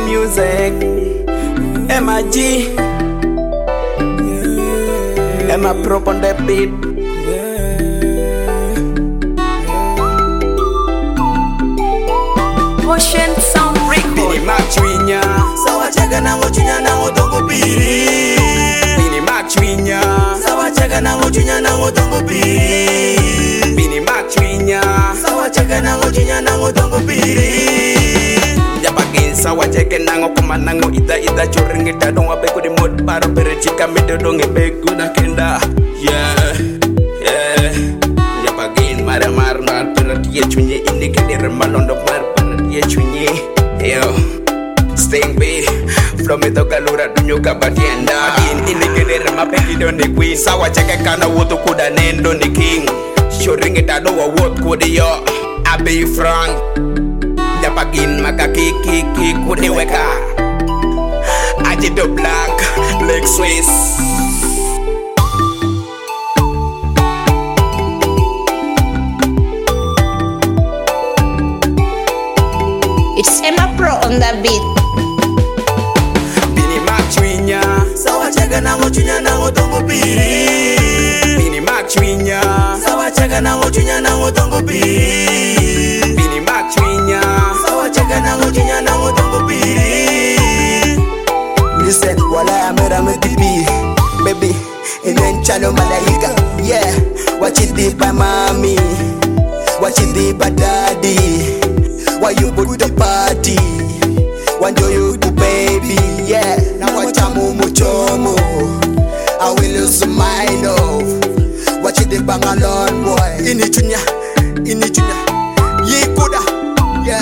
Music, MG, Emma Prop on the beat. Ocean Sound Record. Bini Machwinya, Sawa chega nango chunya nango dongo biri. Bini Machwinya, Sawa chega nango chunya nango dongo biri. Bini Machwinya, Sawa chega nango chunya nango dongo biri. Japagin sawa cheke nango kuma nango ida choringi tadong wa beku di mod paro bere chika medo donge beku na kenda. Japagin mar pera tie chunye ini kede remalondo mar pera tie chunye. Yo, staying be flow me toka lura dunyo kabatienda. Ini kede remapeki do ni queen sawa cheke kana woto kuda nendo ni king. Choringi tado wa wot kudi yo. I be frank. Japagin maka kiki kuni weka aji do black like Swiss. It's Emma Pro on the beat. Bini Machwinya, Sawa chega nango chunya nango dongo biri. Bini Machwinya, Sawa chega nango chunya nango dongo biri. Bini Machwinya, Sawa chega nango chunya nango dongo biri. Listen, wala amera metipi, baby, inenchalo malaika, yeah. Watch it deep by mommy, watch it deep by daddy. Why you put the party? Wanjo you do baby, yeah. Now watch mumu chomo, I will lose my love. Watch it deep bangalon boy, ini chunya, ye kuda, yeah.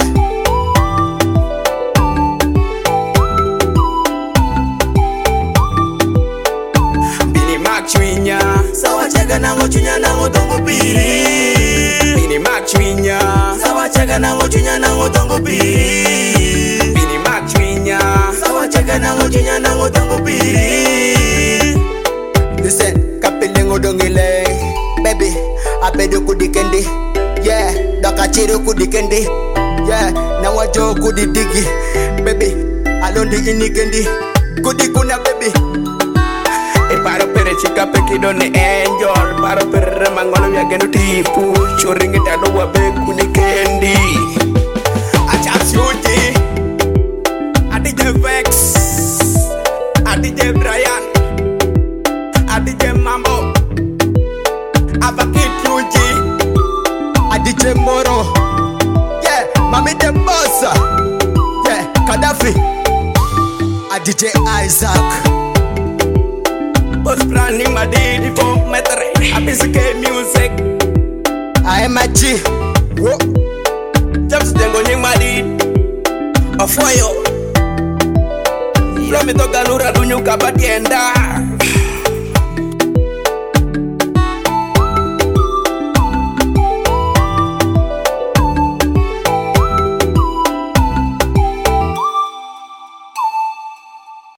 Bini Machwinya, Sawa chega nango chunya nango dongo biri. Bini Machwinya, Sawa chega nango chunya nango dongo biri. Bini Machwinya, Sawa chega nango chunya nango dongo biri. Listen, kapelengo dongile, baby, abedo kudikendi, yeah, dakachiro kudikendi, yeah, na wajo kudidigi, baby, alondi inikendi, kudikuna baby. e paro pere chika peki do ni angel, paro pere mangono vya genu tipu, choringi tado wa beku ni kendi. Achas Yuji, Adije Vex, Adije Brian, Adije Mambo, Avakit Yuji, Adije Moro, yeah, mami de bossa, yeah, Gaddafi, Adije Isaac. Boss planning my daddy for metre, Abisike Music, AMG, whoa, James Dengo nying my did, Ofoyo, From me to Galura dunyo kabatienda.